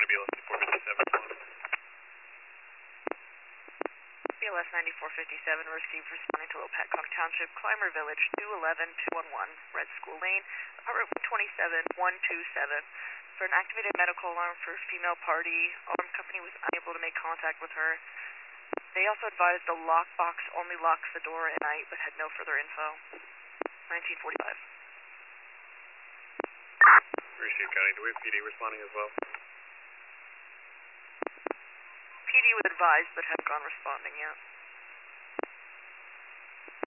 BLS 9457. BLS 9457, rescue responding to Lopatcong Township, Clymer Village, 211-211, Red School Lane, apartment 127-127. For an activated medical alarm for a female party, alarm company was unable to make contact with her. They also advised the lockbox only locks the door at night, but had no further info. 1945. Received, County. Do we have PD responding as well? PD was advised, but haven't gone responding yet.